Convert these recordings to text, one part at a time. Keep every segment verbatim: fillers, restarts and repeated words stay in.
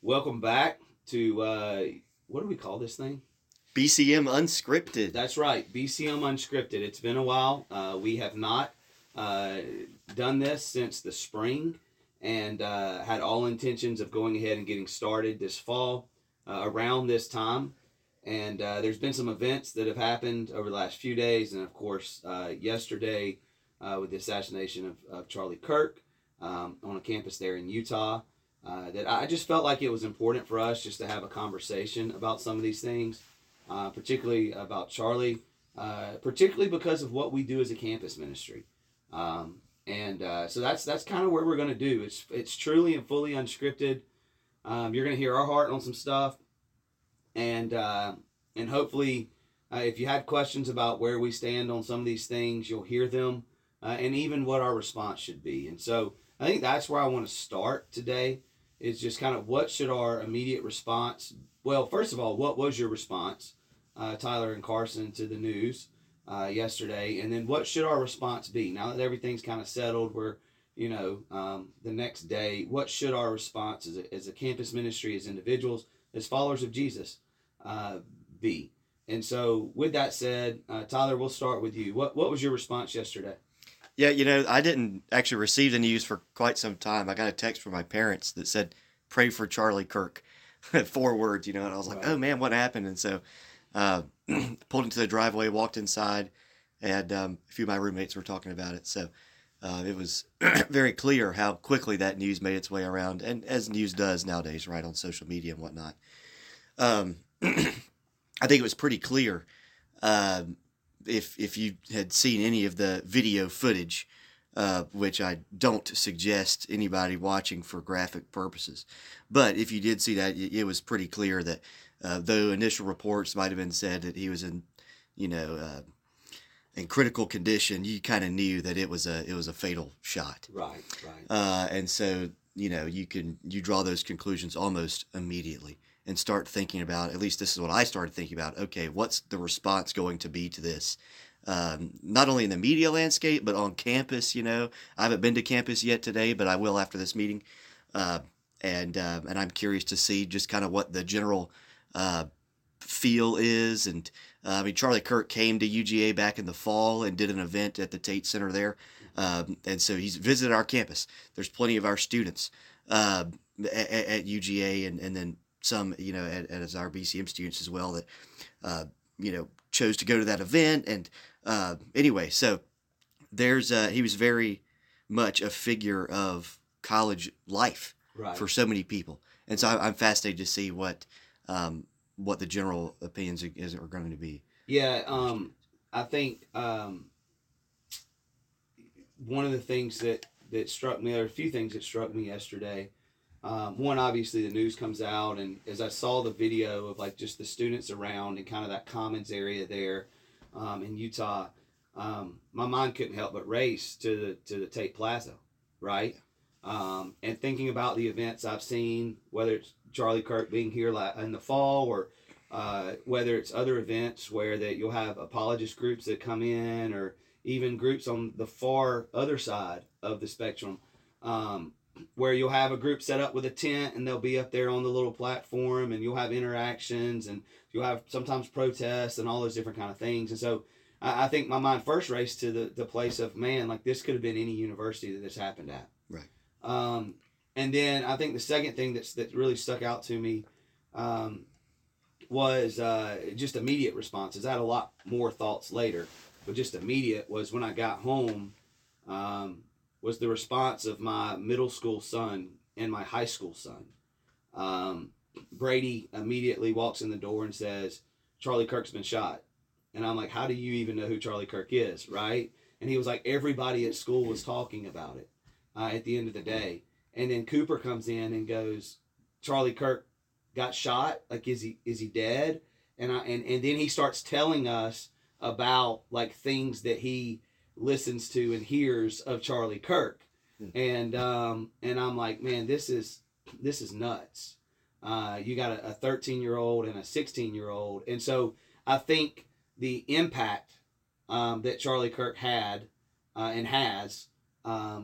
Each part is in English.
Welcome back to, uh, what do we call this thing? B C M Unscripted. That's right, B C M Unscripted. It's been a while. Uh, we have not uh, done this since the spring and uh, had all intentions of going ahead and getting started this fall uh, around this time. And uh, there's been some events that have happened over the last few days. And of course, uh, yesterday uh, with the assassination of, of Charlie Kirk um, on a campus there in Utah. Uh, that I just felt like it was important for us just to have a conversation about some of these things, uh, particularly about Charlie, uh, particularly because of what we do as a campus ministry. Um, and uh, so that's that's kind of where we're going to do. It's it's truly and fully unscripted. Um, you're going to hear our heart on some stuff, and uh, and hopefully, uh, if you had questions about where we stand on some of these things, you'll hear them, uh, and even what our response should be. And so I think that's where I want to start today. Is just kind of what should our immediate response, well, first of all, what was your response, uh, Tyler and Carson, to the news uh, yesterday? And then what should our response be? Now that everything's kind of settled, we're, you know, um, the next day, what should our response as a, as a campus ministry, as individuals, as followers of Jesus uh, be? And so with that said, uh, Tyler, we'll start with you. What, what was your response yesterday? Yeah, you know, I didn't actually receive the news for quite some time. I got a text from my parents that said, "Pray for Charlie Kirk." Four words, you know, and I was like, right. Oh man, what happened? And so uh, pulled into the driveway, walked inside, and um, a few of my roommates were talking about it. So uh, it was very clear how quickly that news made its way around, and as news does nowadays, right, on social media and whatnot. Um, I think it was pretty clear. Uh, If if you had seen any of the video footage, uh, which I don't suggest anybody watching for graphic purposes, but if you did see that, it, it was pretty clear that uh, though initial reports might have been said that he was in, you know, uh, in critical condition, you kind of knew that it was a it was a fatal shot. Right, right. Uh, and so you know you can you draw those conclusions almost immediately. And start thinking about, at least this is what I started thinking about, okay, what's the response going to be to this? Um, not only in the media landscape, but on campus, you know. I haven't been to campus yet today, but I will after this meeting. Uh, and uh, and I'm curious to see just kind of what the general uh, feel is. And uh, I mean, Charlie Kirk came to U G A back in the fall and did an event at the Tate Center there. Um, and so he's visited our campus. There's plenty of our students uh, at, at U G A and, and then some, you know, as our B C M students as well that, uh, you know, chose to go to that event. And uh, anyway, so there's, uh, he was very much a figure of college life right. for so many people. And so I'm fascinated to see what, um, what the general opinions is, are going to be. Yeah. Um, I think um, one of the things that, that struck me, there are a few things that struck me yesterday. Um, one, obviously, the news comes out, and as I saw the video of like just the students around and kind of that commons area there um, in Utah, um, my mind couldn't help but race to the to the Tate Plaza, right? Um, and thinking about the events I've seen, whether it's Charlie Kirk being here in the fall, or uh, whether it's other events where that you'll have apologist groups that come in, or even groups on the far other side of the spectrum. Um, where you'll have a group set up with a tent and they'll be up there on the little platform and you'll have interactions and you'll have sometimes protests and all those different kind of things. And so I, I think my mind first raced to the, the place of, man, like this could have been any university that this happened at. Right. Um, and then I think the second thing that's, that really stuck out to me um, was uh, just immediate responses. I had a lot more thoughts later, but just immediate was when I got home, um, was the response of my middle school son and my high school son. Um, Brady immediately walks in the door and says, Charlie Kirk's been shot. And I'm like, how do you even know who Charlie Kirk is, right? And he was like, everybody at school was talking about it uh, at the end of the day. And then Cooper comes in and goes, Charlie Kirk got shot? Like, is he is he dead? And I and, and then he starts telling us about, like, things that he listens to and hears of Charlie Kirk. And um and I'm like, man, this is this is nuts. Uh you got a thirteen year old and a sixteen year old. And so I think the impact um that Charlie Kirk had uh, and has um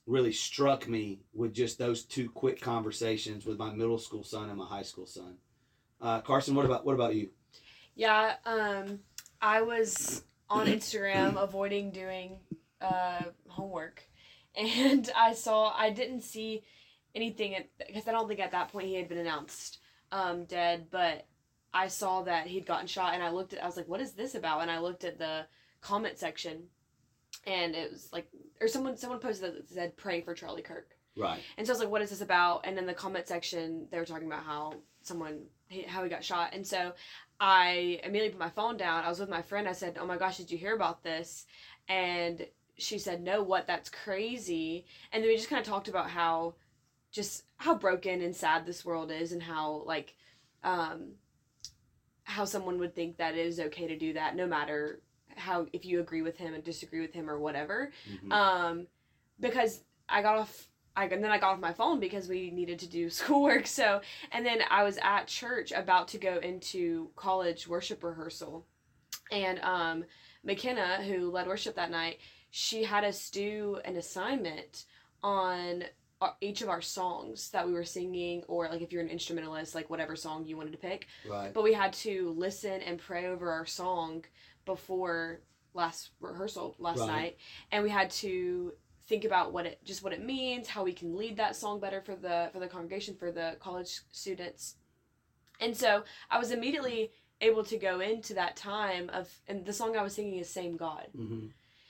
really struck me with just those two quick conversations with my middle school son and my high school son. Uh, Carson, what about what about you? Yeah, um, I was on Instagram avoiding doing uh, homework, and I saw I didn't see anything because I don't think at that point he had been announced um, dead, but I saw that he'd gotten shot, and I looked at I was like, what is this about? And I looked at the comment section, and it was like, or someone someone posted that said praying for Charlie Kirk. Right. And so I was like, what is this about? And in the comment section, they were talking about how someone, how he got shot. And so I immediately put my phone down. I was with my friend. I said, oh my gosh, did you hear about this? And she said, no, what? That's crazy. And then we just kind of talked about how, just how broken and sad this world is, and how, like, um, how someone would think that it is okay to do that, no matter how, if you agree with him and disagree with him or whatever. Mm-hmm. Um, because I got off, I, and then I got off my phone because we needed to do schoolwork. So, and then I was at church about to go into college worship rehearsal. And um, McKenna, who led worship that night, she had us do an assignment on our, each of our songs that we were singing, or like if you're an instrumentalist, like whatever song you wanted to pick. Right. But we had to listen and pray over our song before last rehearsal last Right. night. And we had to think about what it just what it means, how we can lead that song better for the for the congregation, for the college students. And so I was immediately able to go into that time of, and the song I was singing is Same God. Mm-hmm.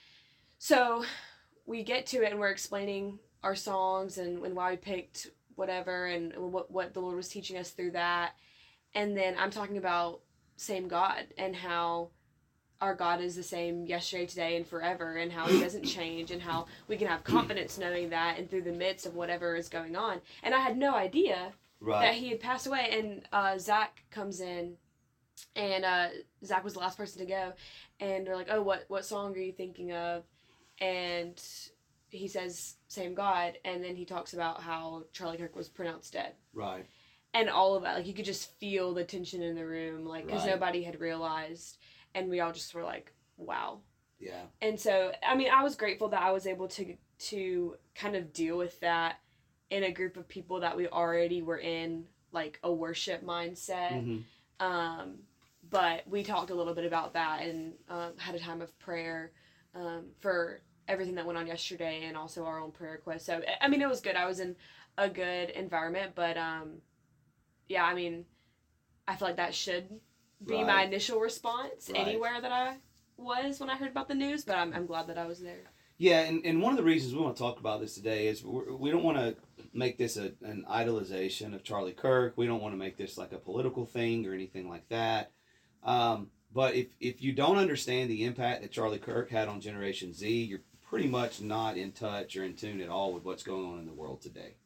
So we get to it and we're explaining our songs and, and why we picked whatever and what what the Lord was teaching us through that. And then I'm talking about Same God and how our God is the same yesterday, today, and forever, and how he doesn't change, and how we can have confidence knowing that, and through the midst of whatever is going on. And I had no idea Right. that he had passed away. And uh, Zach comes in, and uh, Zach was the last person to go, and they're like, oh, what, what song are you thinking of? And he says, Same God, and then he talks about how Charlie Kirk was pronounced dead. Right. And all of that, like, you could just feel the tension in the room, like, because Right. nobody had realized. And we all just were like, wow. Yeah. And so, I mean, I was grateful that I was able to to kind of deal with that in a group of people that we already were in, like, a worship mindset. Mm-hmm. Um, but we talked a little bit about that and um, had a time of prayer um, for everything that went on yesterday, and also our own prayer requests. So, I mean, it was good. I was in a good environment, but um, yeah, I mean, I feel like that should be Right. my initial response Right. anywhere that I was when I heard about the news, but I'm, I'm glad that I was there. Yeah, and, and one of the reasons we want to talk about this today is we're, we don't want to make this a, an idolization of Charlie Kirk. We don't want to make this like a political thing or anything like that. Um, but if, if you don't understand the impact that Charlie Kirk had on Generation Z, you're pretty much not in touch or in tune at all with what's going on in the world today.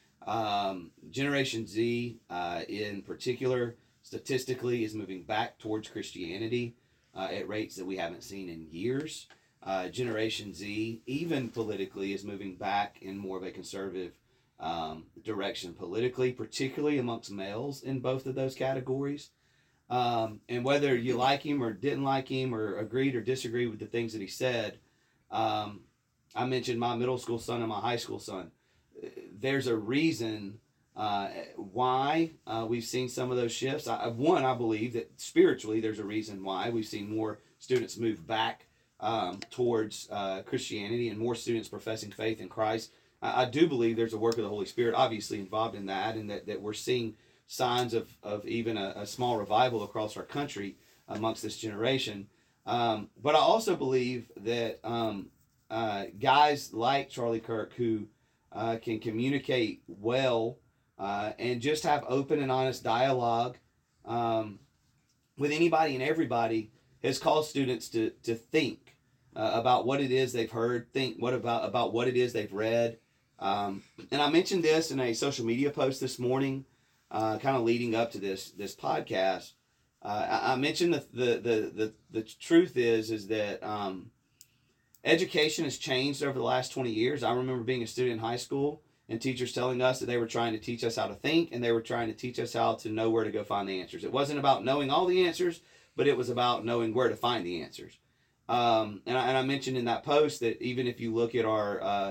Um, Generation Z, uh, in particular, statistically, is moving back towards Christianity uh, at rates that we haven't seen in years. Uh, Generation Z, even politically, is moving back in more of a conservative um, direction politically, particularly amongst males in both of those categories. Um, and whether you like him or didn't like him or agreed or disagreed with the things that he said, um, I mentioned my middle school son and my high school son. There's a reason uh, why uh, we've seen some of those shifts. I, one, I believe that spiritually there's a reason why we've seen more students move back um, towards uh, Christianity and more students professing faith in Christ. I, I do believe there's a work of the Holy Spirit obviously involved in that, and that, that we're seeing signs of, of even a, a small revival across our country amongst this generation. Um, but I also believe that um, uh, guys like Charlie Kirk who uh, can communicate well uh, and just have open and honest dialogue um, with anybody and everybody has caused students to, to think uh, about what it is they've heard, think what about, about what it is they've read. Um, and I mentioned this in a social media post this morning, uh, kind of leading up to this this podcast. Uh, I, I mentioned the, the the the the truth is is that um, education has changed over the last twenty years. I remember being a student in high school and teachers telling us that they were trying to teach us how to think, and they were trying to teach us how to know where to go find the answers. It wasn't about knowing all the answers, but it was about knowing where to find the answers. Um, and, I, and I mentioned in that post that even if you look at our uh,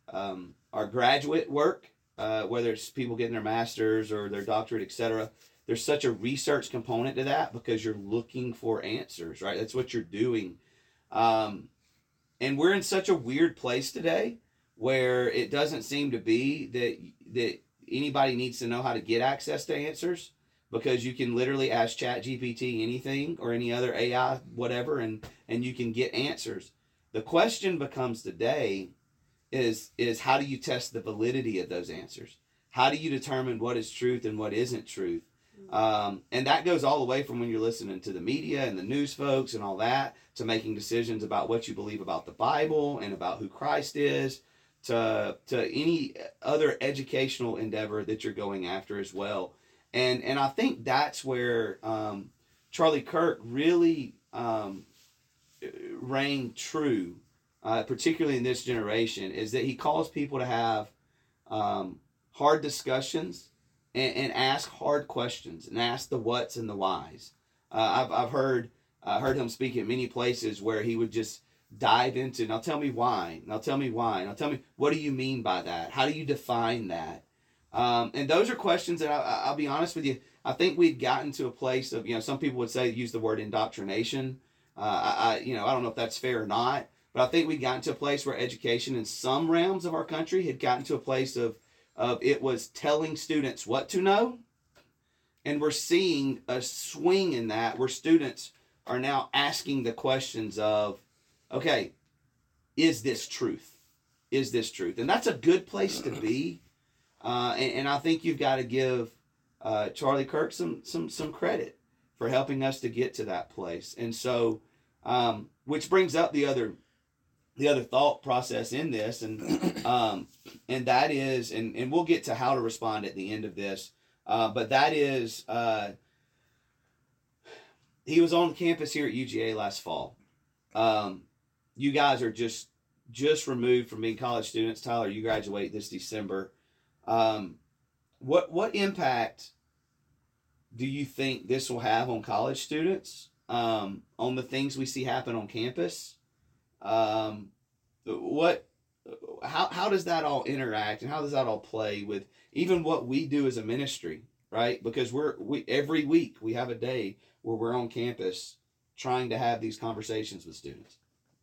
um, our graduate work, uh, whether it's people getting their master's or their doctorate, et cetera. There's such a research component to that because you're looking for answers, right? That's what you're doing. Um, and we're in such a weird place today where it doesn't seem to be that that anybody needs to know how to get access to answers, because you can literally ask Chat G P T anything or any other A I, whatever, and, and you can get answers. The question becomes today is, is how do you test the validity of those answers? How do you determine what is truth and what isn't truth? Um, and that goes all the way from when you're listening to the media and the news folks and all that, to making decisions about what you believe about the Bible and about who Christ is, to to any other educational endeavor that you're going after as well. And and I think that's where um, Charlie Kirk really um, rang true, uh, particularly in this generation, is that he calls people to have um, hard discussions and, and ask hard questions and ask the whats and the whys. Uh, I've I've heard uh, heard him speak at many places where he would just dive into, now tell me why, now tell me why, now tell me, what do you mean by that? How do you define that? Um, and those are questions that I, I'll be honest with you, I think we'd gotten to a place of, you know, some people would say, use the word indoctrination. Uh, I, I, you know, I don't know if that's fair or not, but I think we'd gotten to a place where education in some realms of our country had gotten to a place of, of it was telling students what to know. And we're seeing a swing in that where students are now asking the questions of, okay, is this truth? Is this truth? And that's a good place to be. Uh, and, and I think you've got to give uh, Charlie Kirk some, some, some credit for helping us to get to that place. And so, um, which brings up the other, the other thought process in this. And, um, and that is, and, and we'll get to how to respond at the end of this. Uh, but that is, uh, he was on campus here at U G A last fall. Um, you guys are just just removed from being college students. Tyler, you graduate this December. Um, what what impact do you think this will have on college students? Um, on the things we see happen on campus? Um, what how how does that all interact, and how does that all play with even what we do as a ministry, right? Because we're we every week we have a day where we're on campus trying to have these conversations with students.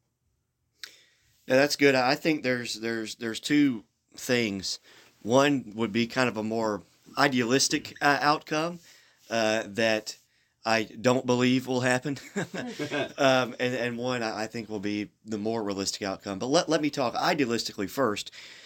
Yeah, that's good. I think there's there's there's two things. One would be kind of a more idealistic uh, outcome uh, that I don't believe will happen, um, and and one I think will be the more realistic outcome. But let let me talk idealistically first,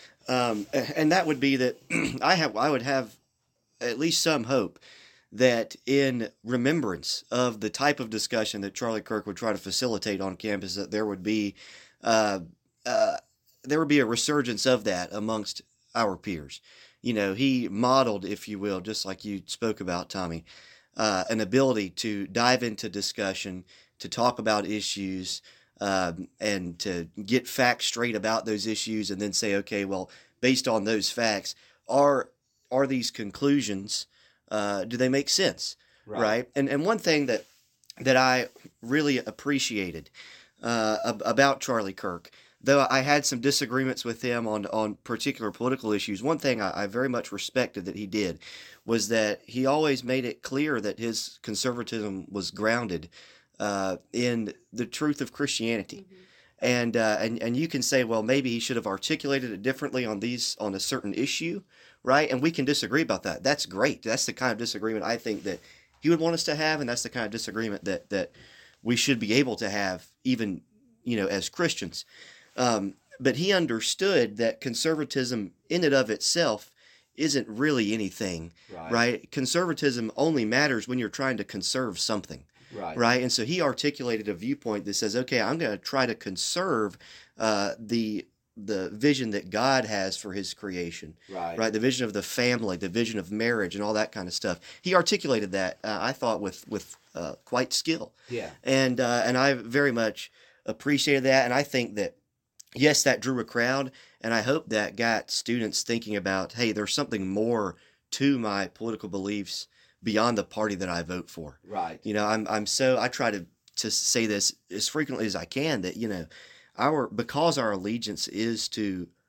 um, and that would be that I have I would have at least some hope that in remembrance of the type of discussion that Charlie Kirk would try to facilitate on campus, that there would be uh, uh, there would be a resurgence of that amongst our peers. You know, he modeled, if you will, just like you spoke about, Tommy, uh, an ability to dive into discussion, to talk about issues, um, and to get facts straight about those issues, and then say, okay, well, based on those facts, are are these conclusions, uh, do they make sense, right? right? And and one thing that that I really appreciated uh, about Charlie Kirk, though I had some disagreements with him on, on particular political issues, one thing I, I very much respected that he did was that he always made it clear that his conservatism was grounded uh, in the truth of Christianity. Mm-hmm. And, uh, and and you can say, well, maybe he should have articulated it differently on these on a certain issue, right? And we can disagree about that. That's great. That's the kind of disagreement I think that he would want us to have, and that's the kind of disagreement that that we should be able to have, even, you know, as Christians. Um, but he understood that conservatism in and of itself isn't really anything, right. right? Conservatism only matters when you're trying to conserve something, right? right? And so he articulated a viewpoint that says, okay, I'm going to try to conserve uh, the the vision that God has for his creation, right? right? The vision of the family, the vision of marriage, and all that kind of stuff. He articulated that, uh, I thought, with with uh, quite skill. Yeah. And uh, and I very much appreciated that, and I think that, yes, that drew a crowd, and I hope that got students thinking about, hey, there's something more to my political beliefs beyond the party that I vote for. Right. You know, I'm I'm so I try to to say this as frequently as I can that, you know, our because our allegiance is to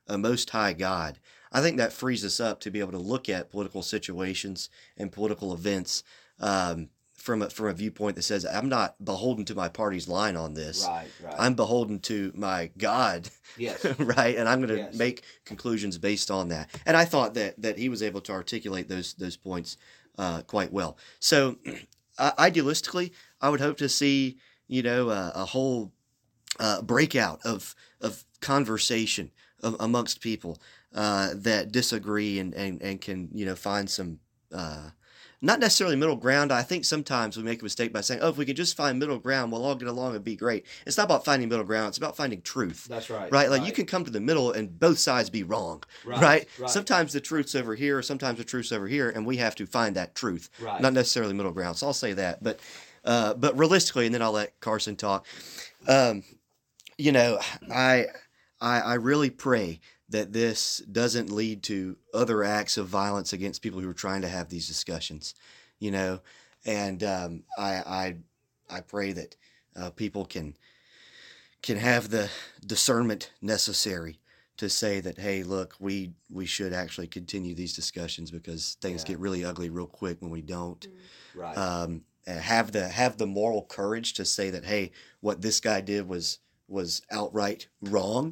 a most high God, I think that frees us up to be able to look at political situations and political events um, from a, from a viewpoint that says, I'm not beholden to my party's line on this. Right, right. I'm beholden to my God, yes. right? And I'm going to Yes. make conclusions based on that. And I thought that that he was able to articulate those those points uh, quite well. So, uh, idealistically, I would hope to see, you know, uh, a whole uh, breakout of of conversation of, amongst people uh, that disagree and, and, and can, you know, find some, uh, not necessarily middle ground. I think sometimes we make a mistake by saying, oh, if we could just find middle ground, we'll all get along and be great. It's not about finding middle ground. It's about finding truth. That's right. Right? Like right. you can come to the middle and both sides be wrong. Right, Right? right. Sometimes the truth's over here, sometimes the truth's over here, and we have to find that truth. Right. Not necessarily middle ground. So I'll say that. But, uh, but realistically, and then I'll let Carson talk. Um, you know, I, I, I really pray that this doesn't lead to other acts of violence against people who are trying to have these discussions, you know, and um, I, I, I pray that uh, people can can have the discernment necessary to say that, hey, look, we we should actually continue these discussions because things Yeah. get really ugly real quick when we don't. Right. Um, and have the have the moral courage to say that, hey, what this guy did was was outright wrong,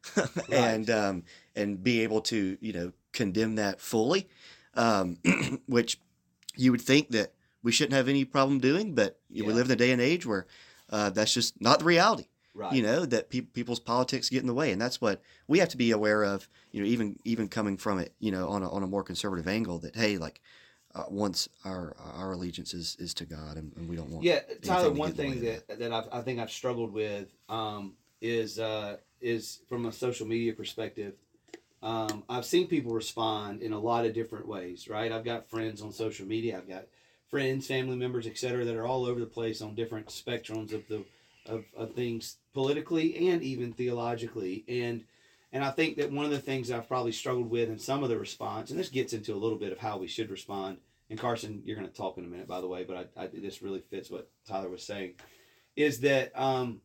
and um, and be able to, you know, condemn that fully, um, which you would think that we shouldn't have any problem doing, but Yeah. we live in a day and age where uh, that's just not the reality. right. You know, that pe- people's politics get in the way, and that's what we have to be aware of. You know, even even coming from it, you know, on a on a more conservative angle, that hey, like uh, once our our allegiance is, is to God, and, and we don't want Yeah, Tyler. anything to One get in the thing way of that that I've, I think I've struggled with um, is uh, is from a social media perspective. Um, I've seen people respond in a lot of different ways. Right. I've got friends on social media. I've got friends, family members, et cetera, that are all over the place on different spectrums of the of, of things politically and even theologically. And and I think that one of the things I've probably struggled with in some of the response, and this gets into a little bit of how we should respond. And Carson, you're going to talk in a minute, by the way, but I, I this really fits what Tyler was saying, is that um,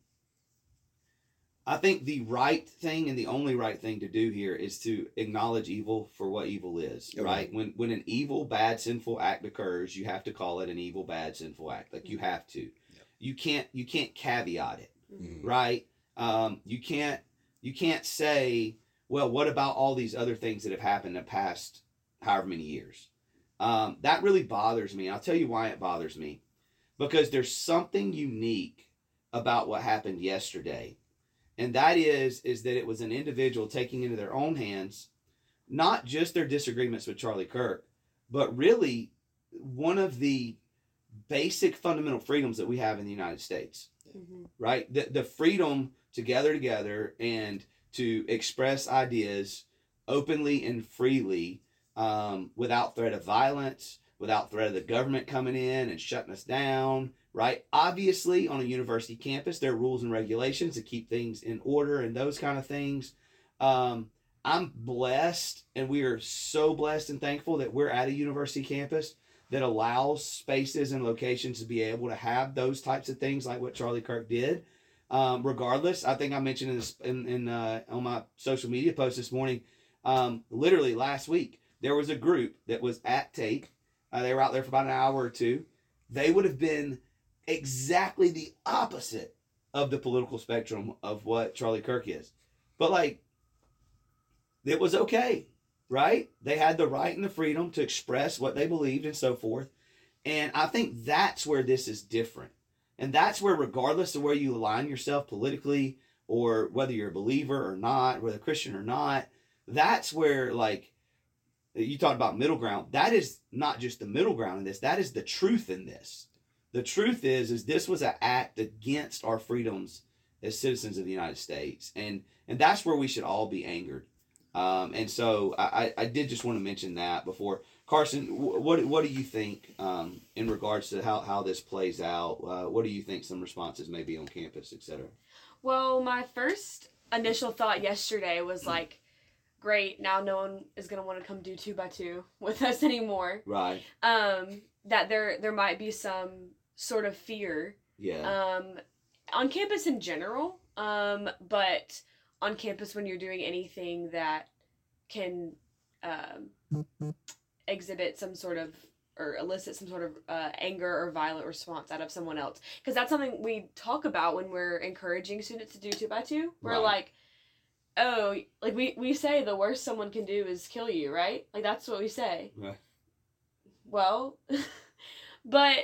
I think the right thing and the only right thing to do here is to acknowledge evil for what evil is, Okay. right? When when an evil, bad, sinful act occurs, you have to call it an evil, bad, sinful act. Like you have to. You can't you can't caveat it, Mhm. right? Um, you can't you can't say, well, what about all these other things that have happened in the past however many years? Um, that really bothers me. I'll tell you why it bothers me. Because there's something unique about what happened yesterday. And that is, is that it was an individual taking into their own hands, not just their disagreements with Charlie Kirk, but really one of the basic fundamental freedoms that we have in the United States, Mm-hmm. right? The, the freedom to gather together and to express ideas openly and freely, um, without threat of violence, without threat of the government coming in and shutting us down, right? Obviously, on a university campus, there are rules and regulations to keep things in order and those kind of things. Um, I'm blessed, and we are so blessed and thankful that we're at a university campus that allows spaces and locations to be able to have those types of things like what Charlie Kirk did. Um, regardless, I think I mentioned in, this, in, in uh, on my social media post this morning, um, literally last week, there was a group that was at Tate. Uh, they were out there for about an hour or two. They would have been exactly the opposite of the political spectrum of what Charlie Kirk is. But like, it was okay, right? They had the right and the freedom to express what they believed and so forth. And I think that's where this is different. And that's where, regardless of where you align yourself politically, or whether you're a believer or not, whether a Christian or not, that's where, like, you talked about middle ground. That is not just the middle ground in this. That is the truth in this. The truth is, is this was an act against our freedoms as citizens of the United States. And and that's where we should all be angered. Um, and so I, I did just want to mention that before. Carson, what what do you think um, in regards to how, how this plays out? Uh, what do you think some responses may be on campus, et cetera? Well, my first initial thought yesterday was like, great, now no one is going to want to come do two by two with us anymore. Right. Um, that there there might be some sort of fear Yeah. um, on campus in general, um, but on campus when you're doing anything that can um, exhibit some sort of or elicit some sort of uh, anger or violent response out of someone else, because that's something we talk about when we're encouraging students to do two by two. We're Right. like, oh, like we, we say the worst someone can do is kill you, right? Like that's what we say. Right. Well, but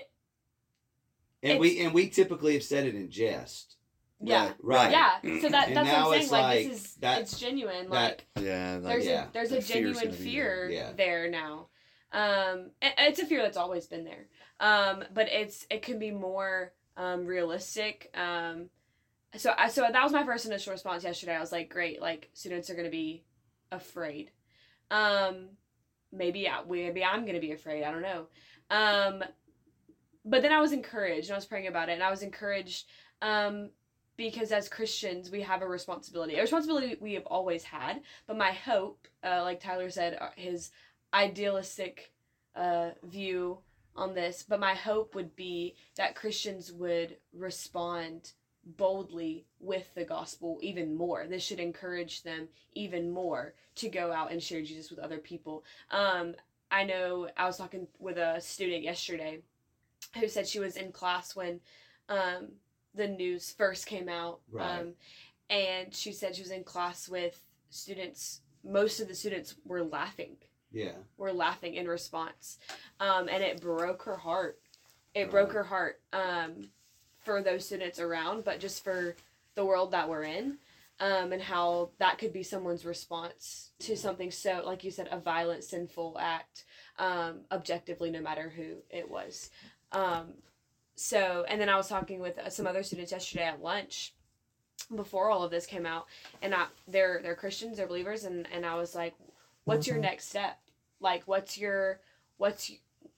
And It's- we and we typically have said it in jest. yeah, Right. yeah. So that And that's what now I'm saying. it's Like, like this is that- it's genuine. that- Like Yeah, like, there's yeah, a there's a that fear's genuine gonna be fear there. Yeah. there now. Um, and it's a fear that's always been there. Um, but it's it can be more um realistic. Um, so I so that was my first initial response yesterday. I was like, great, like students are gonna be afraid. Um, maybe yeah, maybe I'm gonna be afraid. I don't know. Um, but then I was encouraged, and I was praying about it, and I was encouraged. Um, because as Christians, we have a responsibility, a responsibility we have always had. But my hope, uh, like Tyler said, uh, his idealistic uh, view on this, but my hope would be that Christians would respond boldly with the gospel even more. This should encourage them even more to go out and share Jesus with other people. Um, I know I was talking with a student yesterday who said she was in class when um, the news first came out. Right. Um, and she said she was in class with students. Most of the students were laughing, Yeah. were laughing in response. Um, and it broke her heart. It broke Right. her heart um, for those students around, but just for the world that we're in. Um, and how that could be someone's response to something so, like you said, a violent, sinful act, um, objectively, no matter who it was. Um, so, and then I was talking with some other students yesterday at lunch before all of this came out, and I, they're, they're Christians, they're believers, and, and I was like, what's your next step? Like, what's your, what's,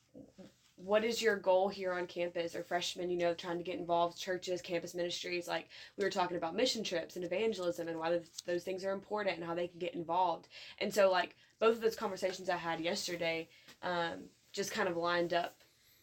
what is your goal here on campus, or freshmen, you know, trying to get involved, churches, campus ministries? Like, we were talking about mission trips and evangelism and why those things are important and how they can get involved. And so, like, both of those conversations I had yesterday um, just kind of lined up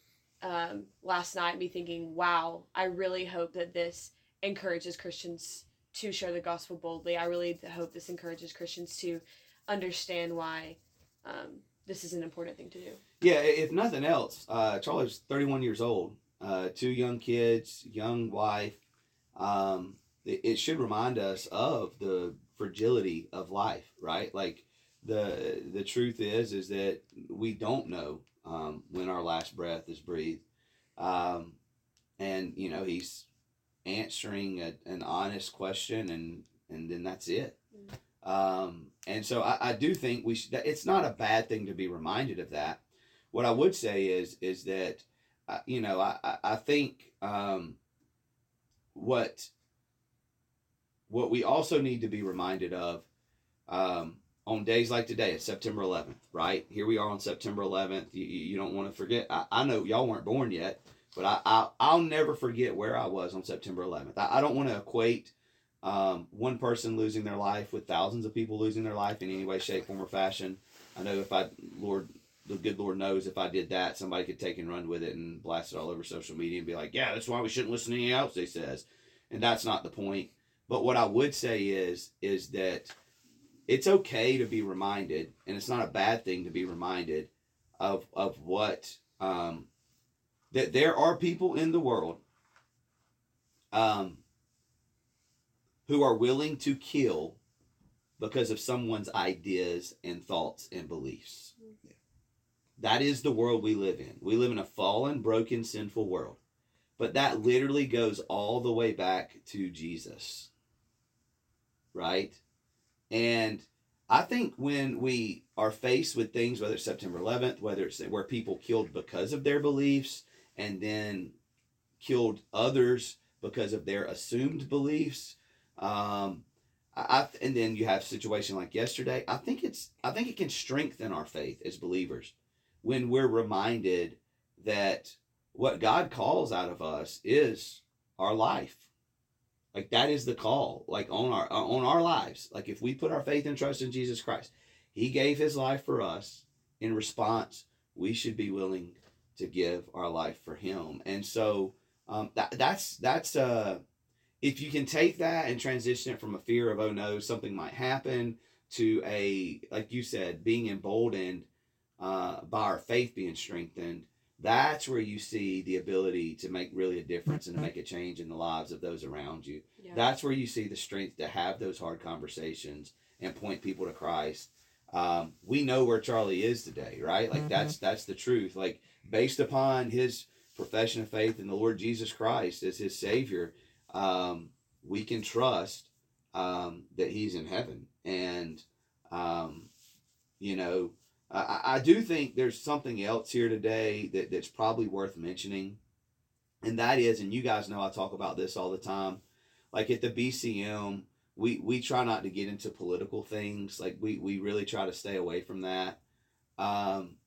um, last night, me thinking, wow, I really hope that this encourages Christians to share the gospel boldly. I really hope this encourages Christians to understand why um, this is an important thing to do. Yeah, if nothing else, uh, Charlie's thirty-one years old, uh, two young kids, young wife. Um, it, it should remind us of the fragility of life, right? Like the the truth is, is that we don't know um, when our last breath is breathed, um, and you know he's answering a, an honest question, and and then that's it. Mm. Um, and so I, I do think we should. It's not a bad thing to be reminded of that. What I would say is is that, uh, you know, I, I, I think um, what what we also need to be reminded of um, on days like today, it's September eleventh, right? Here we are on September eleventh. You, you don't want to forget. I, I know y'all weren't born yet, but I, I, I'll never forget where I was on September eleventh. I, I don't want to equate um, one person losing their life with thousands of people losing their life in any way, shape, form, or fashion. I know if I, Lord... the good Lord knows if I did that, somebody could take and run with it and blast it all over social media and be like, yeah, that's why we shouldn't listen to anything else he says. And that's not the point. But what I would say is, is that it's okay to be reminded, and it's not a bad thing to be reminded of, of what, um, that there are people in the world um, who are willing to kill because of someone's ideas and thoughts and beliefs. That is the world we live in. We live in a fallen, broken, sinful world. But that literally goes all the way back to Jesus. Right? And I think when we are faced with things, whether it's September eleventh, whether it's where people killed because of their beliefs and then killed others because of their assumed beliefs, um, I, and then you have a situation like yesterday, I think it's I think it can strengthen our faith as believers when we're reminded that what God calls out of us is our life. Like that is the call, like on our on our lives. Like if we put our faith and trust in Jesus Christ, He gave His life for us. In response, we should be willing to give our life for Him. And so um, that that's that's uh, if you can take that and transition it from a fear of, oh no, something might happen, to a, like you said, being emboldened uh, by our faith being strengthened, that's where you see the ability to make really a difference and to make a change in the lives of those around you. Yeah. That's where you see the strength to have those hard conversations and point people to Christ. Um, we know where Charlie is today, right? Like mm-hmm. that's that's the truth. Like based upon his profession of faith in the Lord Jesus Christ as his Savior, um, we can trust um, that he's in heaven. And um, you know, I, I do think there's something else here today that, that's probably worth mentioning. And that is, and you guys know I talk about this all the time, like at the B C M, we, we try not to get into political things. Like we, we really try to stay away from that. Um,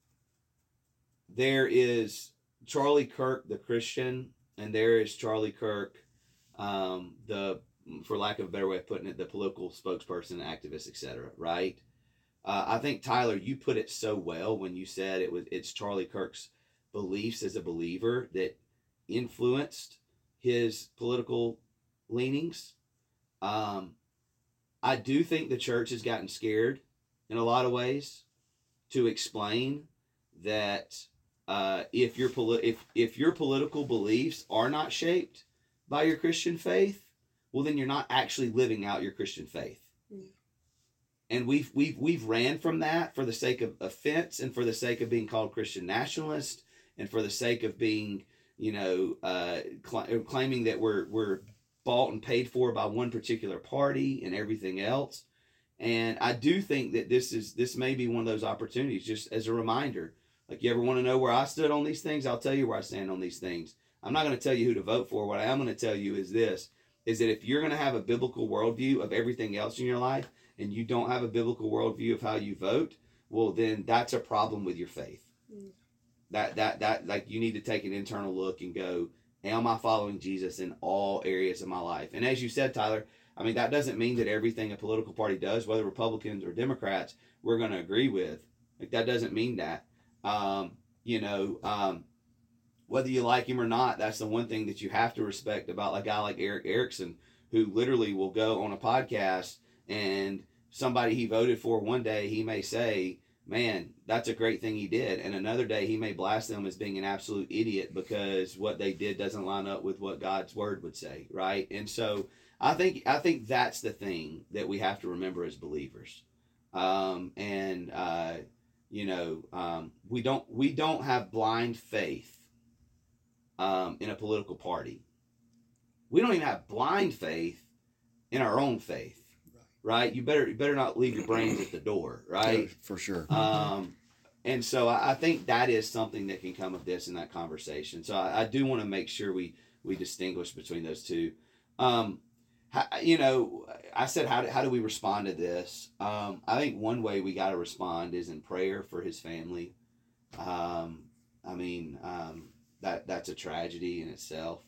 there is Charlie Kirk, the Christian, and there is Charlie Kirk, um, the, for lack of a better way of putting it, the political spokesperson, activist, et cetera, right? Uh, I think, Tyler, you put it so well when you said it was it's Charlie Kirk's beliefs as a believer that influenced his political leanings. Um, I do think the church has gotten scared in a lot of ways to explain that uh, if your poli- if if your political beliefs are not shaped by your Christian faith, well, then you're not actually living out your Christian faith. Mm. And we've we've we've ran from that for the sake of offense and for the sake of being called Christian nationalist and for the sake of being, you know, uh, cl- claiming that we're we're bought and paid for by one particular party and everything else. And I do think that this is this may be one of those opportunities, just as a reminder. Like, you ever want to know where I stood on these things? I'll tell you where I stand on these things. I'm not going to tell you who to vote for. What I am going to tell you is this, is that if you're going to have a biblical worldview of everything else in your life and you don't have a biblical worldview of how you vote, well, then that's a problem with your faith. Mm. That, that, that, like, you need to take an internal look and go, am I following Jesus in all areas of my life? And as you said, Tyler, I mean, that doesn't mean that everything a political party does, whether Republicans or Democrats, we're going to agree with. Like, that doesn't mean that. Um, you know, um, whether you like him or not, that's the one thing that you have to respect about a guy like Eric Erickson, who literally will go on a podcast and somebody he voted for one day, he may say, man, that's a great thing he did. And another day he may blast them as being an absolute idiot because what they did doesn't line up with what God's word would say, right? And so I think I think that's the thing that we have to remember as believers. Um, and uh, you know, um, we don't we don't have blind faith um, in a political party. We don't even have blind faith in our own faith. Right, you better you better not leave your brains at the door, right? Yeah, for sure. Um, and so I, I think that is something that can come of this in that conversation. So I, I do want to make sure we we distinguish between those two. Um, how, you know, I said how do, how do we respond to this? Um, I think one way we got to respond is in prayer for his family. Um, I mean, um, that that's a tragedy in itself,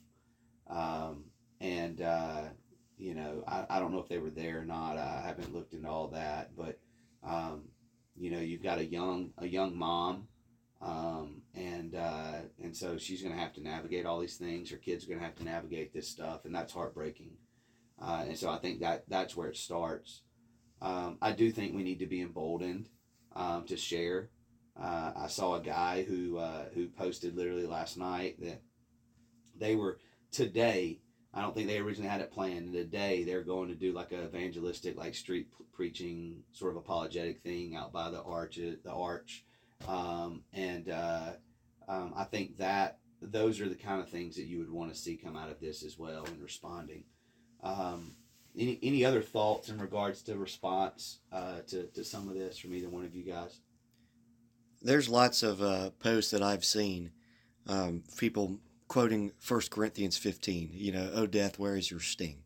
um, and. Uh, You know, I, I don't know if they were there or not. I haven't looked into all that, but um, you know, you've got a young a young mom, um, and uh, and so she's going to have to navigate all these things. Her kids are going to have to navigate this stuff, and that's heartbreaking. Uh, and so I think that that's where it starts. Um, I do think we need to be emboldened um, to share. Uh, I saw a guy who uh, who posted literally last night that they were today. I don't think they originally had it planned. And today they're going to do like a evangelistic, like street p- preaching, sort of apologetic thing out by the arch, the arch. Um, and uh, um, I think that those are the kind of things that you would want to see come out of this as well in responding. Um, any any other thoughts in regards to response uh, to, to some of this from either one of you guys? There's lots of uh, posts that I've seen, um, people quoting First Corinthians fifteen, you know, "Oh, death, where is your sting?"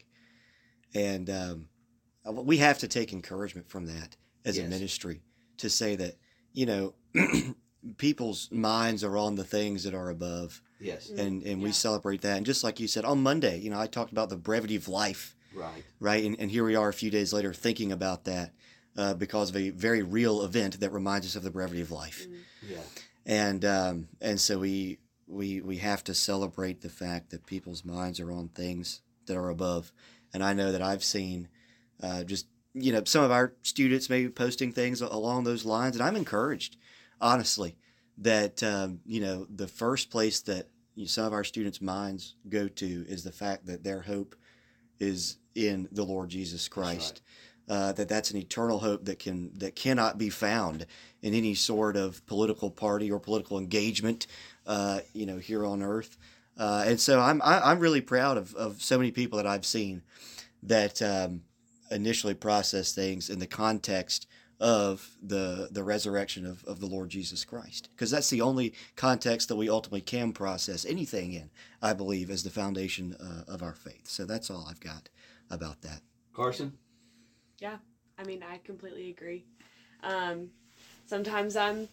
And um, we have to take encouragement from that as yes. a ministry to say that, you know, people's minds are on the things that are above. Yes. And and yeah. we celebrate that. And just like you said, on Monday, you know, I talked about the brevity of life. Right. Right. And, and here we are a few days later thinking about that uh, because of a very real event that reminds us of the brevity of life. Mm. Yeah. And um, and so we... We we have to celebrate the fact that people's minds are on things that are above. And I know that I've seen uh, just, you know, some of our students maybe posting things along those lines. And I'm encouraged, honestly, that, um, you know, the first place that some of our students' minds go to is the fact that their hope is in the Lord Jesus Christ. Uh, that that's an eternal hope that can that cannot be found in any sort of political party or political engagement, uh, you know, here on earth. Uh, and so I'm I, I'm really proud of, of so many people that I've seen that um, initially process things in the context of the the resurrection of, of the Lord Jesus Christ, because that's the only context that we ultimately can process anything in, I believe, as the foundation uh, of our faith. So that's all I've got about that. Carson? Yeah, I mean, I completely agree. Um, sometimes I'm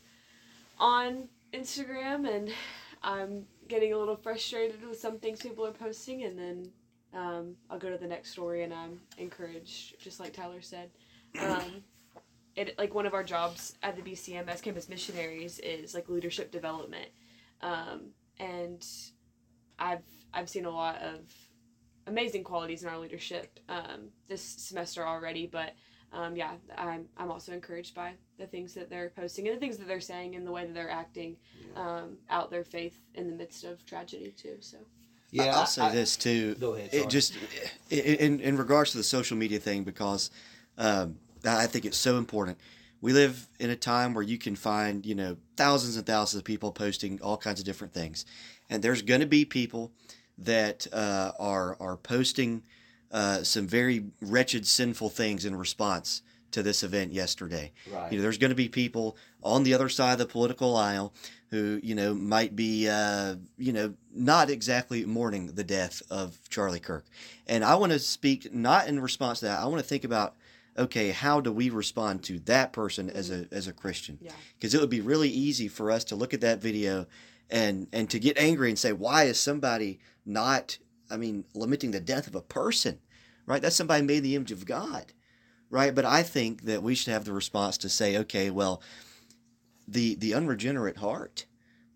on Instagram and I'm getting a little frustrated with some things people are posting, and then um, I'll go to the next story and I'm encouraged, just like Tyler said. Um, it like one of our jobs at the B C M as campus missionaries is like leadership development, um, and I've I've seen a lot of amazing qualities in our leadership um, this semester already, but um, yeah, I'm, I'm also encouraged by the things that they're posting and the things that they're saying and the way that they're acting um, out their faith in the midst of tragedy too. So yeah, I'll say I, this too. Go ahead. It just in in regards to the social media thing, because um, I think it's so important. We live in a time where you can find, you know, thousands and thousands of people posting all kinds of different things, and there's going to be people that uh, are are posting uh, some very wretched, sinful things in response to this event yesterday. Right. You know, there's going to be people on the other side of the political aisle who, you know, might be, uh, you know, not exactly mourning the death of Charlie Kirk. And I want to speak not in response to that. I want to think about, okay, how do we respond to that person as a as a Christian? yeah, Because it would be really easy for us to look at that video and and to get angry and say, why is somebody not, I mean, lamenting the death of a person, right? That's somebody made in the image of God, right? But I think that we should have the response to say, okay, well, the the unregenerate heart,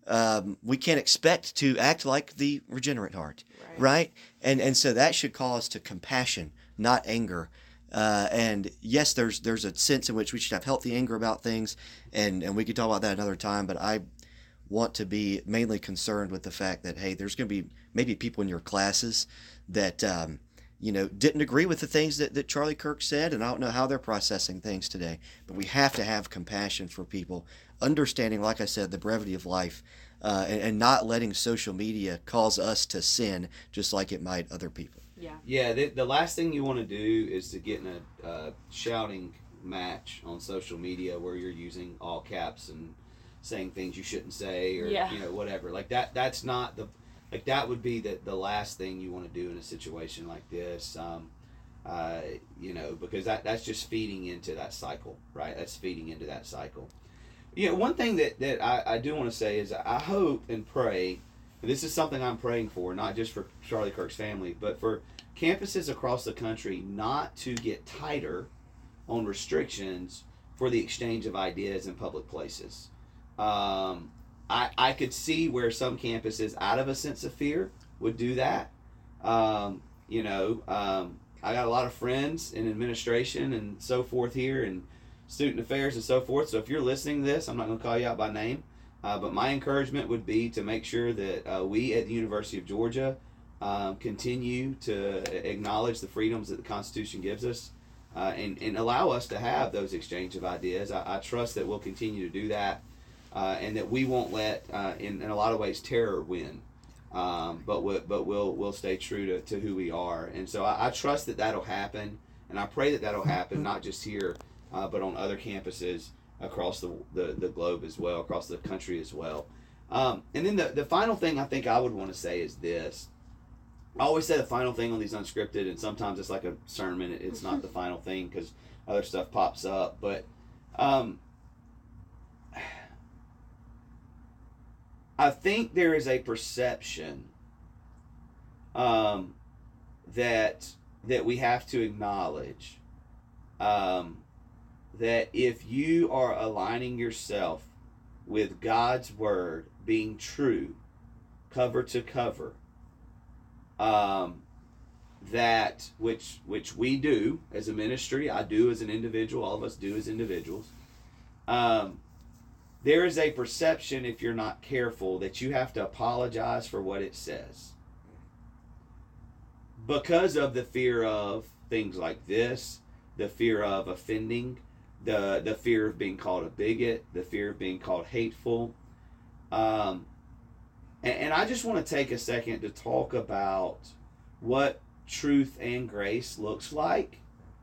um, we can't expect to act like the regenerate heart, right. right? And and so that should call us to compassion, not anger. Uh, and yes, there's there's a sense in which we should have healthy anger about things, and, and we could talk about that another time, but I want to be mainly concerned with the fact that, hey, there's going to be maybe people in your classes that, um, you know, didn't agree with the things that, that Charlie Kirk said, and I don't know how they're processing things today. But we have to have compassion for people, understanding, like I said, the brevity of life, uh, and, and not letting social media cause us to sin just like it might other people. Yeah. Yeah, the, the last thing you want to do is to get in a uh, shouting match on social media where you're using all caps and saying things you shouldn't say, or yeah. you know, whatever. Like that that's not the like that would be the, the last thing you want to do in a situation like this. Um, uh, you know, because that that's just feeding into that cycle, right? That's feeding into that cycle. You know, one thing that, that I, I do want to say is I hope and pray, and this is something I'm praying for, not just for Charlie Kirk's family, but for campuses across the country not to get tighter on restrictions for the exchange of ideas in public places. Um, I, I could see where some campuses, out of a sense of fear, would do that. Um, you know, um, I got a lot of friends in administration and so forth here, and student affairs and so forth. So if you're listening to this, I'm not going to call you out by name, uh, but my encouragement would be to make sure that uh, we at the University of Georgia um, continue to acknowledge the freedoms that the Constitution gives us, uh, and, and allow us to have those exchange of ideas. I, I trust that we'll continue to do that. Uh, and that we won't let, uh, in, in a lot of ways, terror win, um, but we, but we'll we'll stay true to, to who we are, and so I, I trust that that'll happen, and I pray that that'll happen not just here, uh, but on other campuses across the, the the globe as well, across the country as well. Um, and then the the final thing I think I would want to say is this. I always say the final thing on these unscripted, and sometimes it's like a sermon. It's not the final thing because other stuff pops up, but. Um, I think there is a perception um, that that we have to acknowledge um, that if you are aligning yourself with God's word being true, cover to cover, um, that which which we do as a ministry, I do as an individual, all of us do as individuals. Um, there is a perception, if you're not careful, that you have to apologize for what it says because of the fear of things like this, the fear of offending, the the fear of being called a bigot, the fear of being called hateful. Um, and, and I just want to take a second to talk about what truth and grace looks like.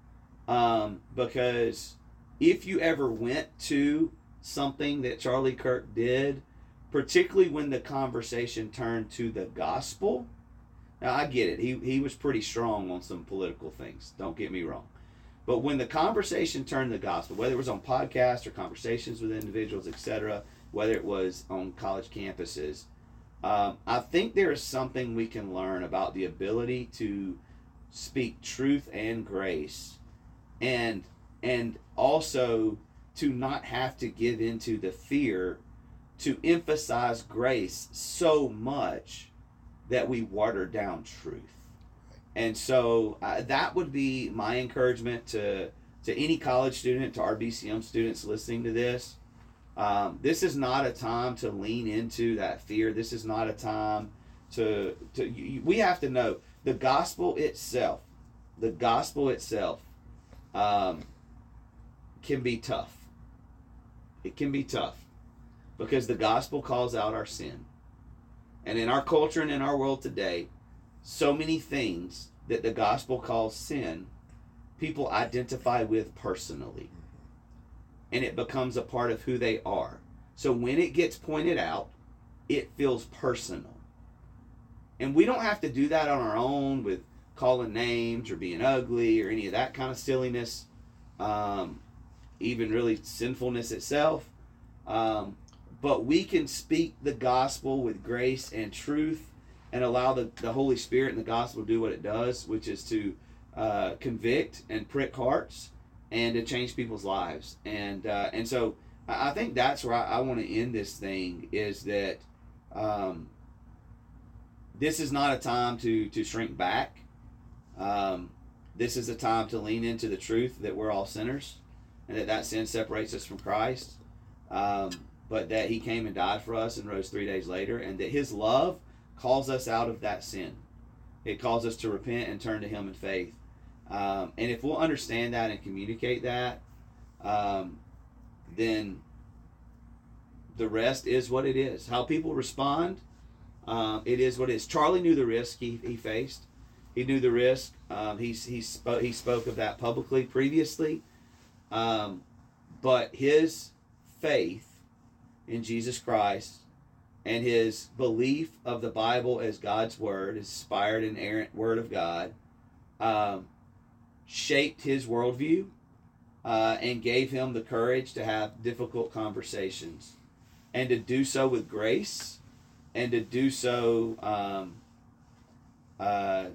Um, because if you ever went to something that Charlie Kirk did, particularly when the conversation turned to the gospel, now I get it, he, he was pretty strong on some political things, don't get me wrong. But when the conversation turned to the gospel, whether it was on podcasts or conversations with individuals, et cetera, whether it was on college campuses, um, I think there is something we can learn about the ability to speak truth and grace, and and also to not have to give into the fear to emphasize grace so much that we water down truth. And so uh, that would be my encouragement to to any college student, to our B C M students listening to this. Um, this is not a time to lean into that fear. This is not a time to to. You, we have to know the gospel itself. The gospel itself um, can be tough. It can be tough because the gospel calls out our sin, and in our culture and in our world today, so many things that the gospel calls sin, people identify with personally. And it becomes a part of who they are. So when it gets pointed out, it feels personal. And we don't have to do that on our own with calling names or being ugly or any of that kind of silliness, um, even really sinfulness itself. Um, but we can speak the gospel with grace and truth and allow the, the Holy Spirit and the gospel to do what it does, which is to uh, convict and prick hearts and to change people's lives. And uh, and so I think that's where I, I want to end this thing, is that um, this is not a time to, to shrink back. Um, this is a time to lean into the truth that we're all sinners and that that sin separates us from Christ, um, but that he came and died for us and rose three days later, and that his love calls us out of that sin. It calls us to repent and turn to him in faith. Um, and if we'll understand that and communicate that, um, then the rest is what it is. How people respond, um, it is what it is. Charlie knew the risk he, he faced. He knew the risk. Um, he, he, spoke, he spoke of that publicly previously. Um, but his faith in Jesus Christ and his belief of the Bible as God's word, inspired and inerrant word of God, um, shaped his worldview uh, and gave him the courage to have difficult conversations, and to do so with grace, and to do so um, uh,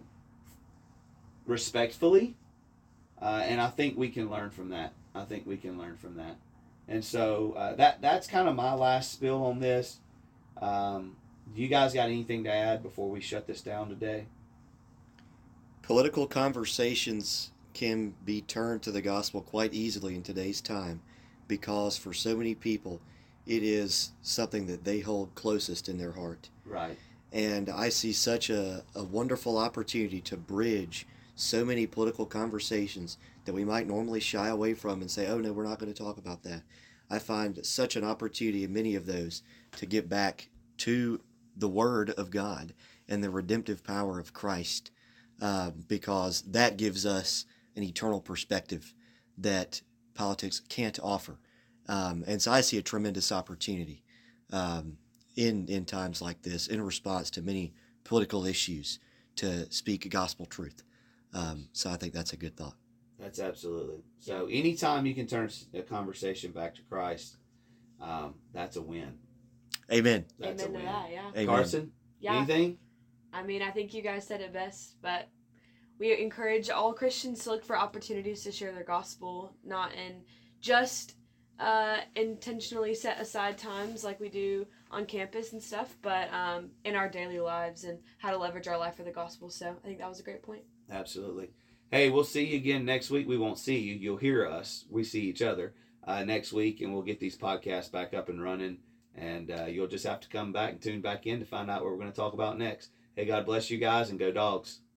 respectfully. Uh, and I think we can learn from that. I think we can learn from that. And so uh, that that's kind of my last spill on this. Um, do you guys got anything to add before we shut this down today? Political conversations can be turned to the gospel quite easily in today's time, because for so many people it is something that they hold closest in their heart. Right. And I see such a, a wonderful opportunity to bridge so many political conversations that we might normally shy away from and say, oh no, we're not going to talk about that. I find such an opportunity in many of those to get back to the Word of God and the redemptive power of Christ, uh, because that gives us an eternal perspective that politics can't offer. Um, and so I see a tremendous opportunity um, in in times like this, in response to many political issues, to speak gospel truth. Um, so I think that's a good thought. That's absolutely. So anytime you can turn a conversation back to Christ, um, that's a win. Amen. That's Amen a to win. that, yeah. Amen. Carson, Yeah. anything? I mean, I think you guys said it best, but we encourage all Christians to look for opportunities to share their gospel, not in just uh, intentionally set aside times like we do on campus and stuff, but um, in our daily lives and how to leverage our life for the gospel. So I think that was a great point. Absolutely. Hey, we'll see you again next week. We won't see you. You'll hear us. We see each other uh, next week, and we'll get these podcasts back up and running. And uh, you'll just have to come back and tune back in to find out what we're going to talk about next. Hey, God bless you guys, and go Dogs.